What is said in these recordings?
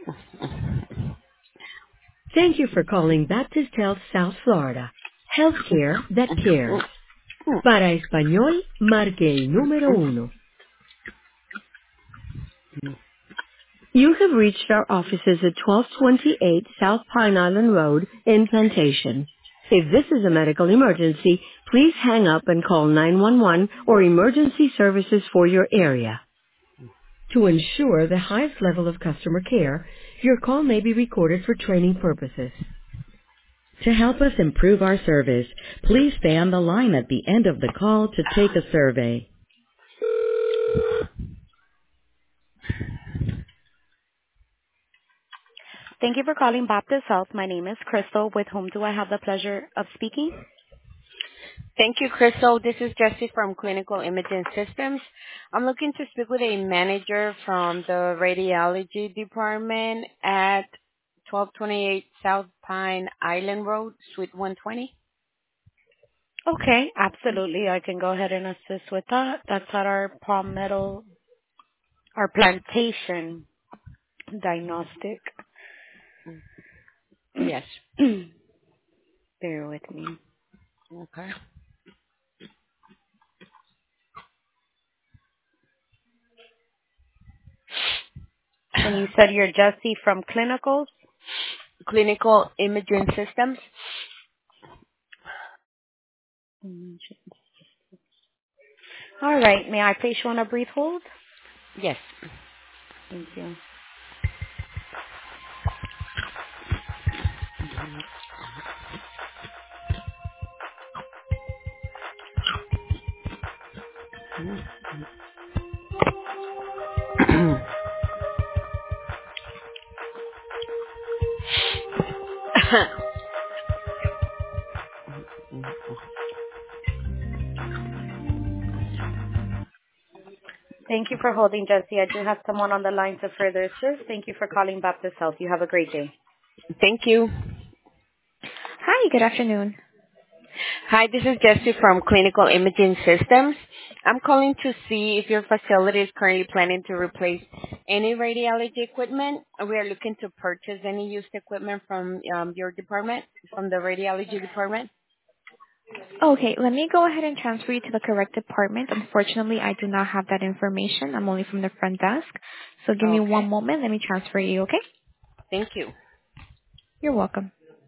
Thank you for calling Baptist Health South Florida. Healthcare that cares. Para español, marque el número uno. You have reached our offices at 1228 South Pine Island Road in Plantation. If this is a medical emergency, please hang up and call 911 or emergency services for your area. To ensure the highest level of customer care, your call may be recorded for training purposes. To help us improve our service, please stay on the line at the end of the call to take a survey. Thank you for calling Baptist Health. My name is Crystal. With whom do I have the pleasure of speaking? Thank you, Crystal. This is Jessie from Clinical Imaging Systems. I'm looking to speak with a manager from the radiology department at 1228 South Pine Island Road, Suite 120. Okay, absolutely. I can go ahead and assist with that. That's at our Palmetto, our plantation diagnostic. Yes. Bear with me. Okay. And you said you're Jesse from Clinicals? Clinical Imaging Systems. All right. May I place you on a brief hold? Yes. Thank you. Thank you for holding, Jesse. I do have someone on the line to further assist. Thank you for calling Baptist Health. You have a great day. Thank you. Hi, good afternoon. Hi, this is Jessie from Clinical Imaging Systems. I'm calling to see if your facility is currently planning to replace any radiology equipment. We are looking to purchase any used equipment from your department, from the radiology department. Okay, let me go ahead and transfer you to the correct department. Unfortunately, I do not have that information. I'm only from the front desk. So give me one Okay. moment. Let me transfer you, okay? Thank you. You're welcome.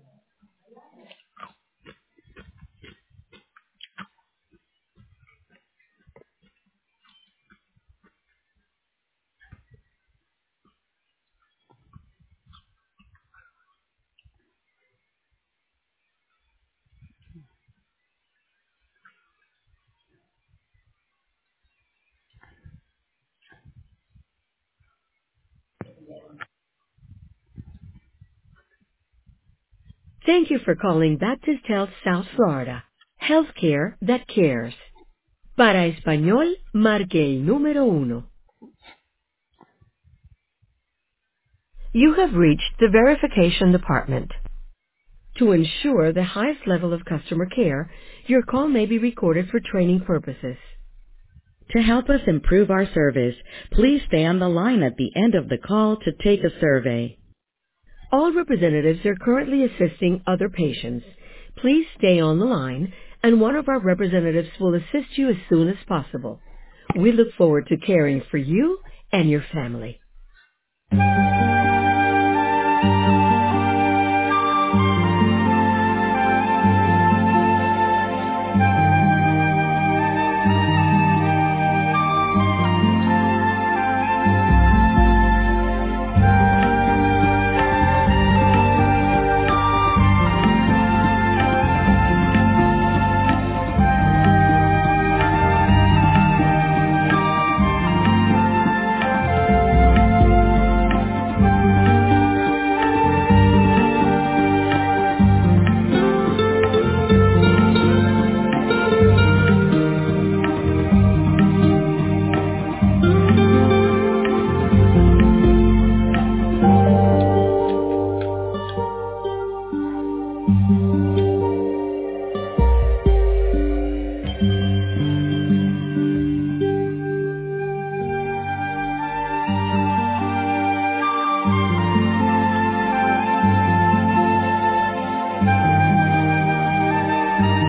Thank you for calling Baptist Health South Florida. Healthcare that cares. Para español, marque el número uno. You have reached the verification department. To ensure the highest level of customer care, your call may be recorded for training purposes. To help us improve our service, please stay on the line at the end of the call to take a survey. All representatives are currently assisting other patients. Please stay on the line, and one of our representatives will assist you as soon as possible. We look forward to caring for you and your family.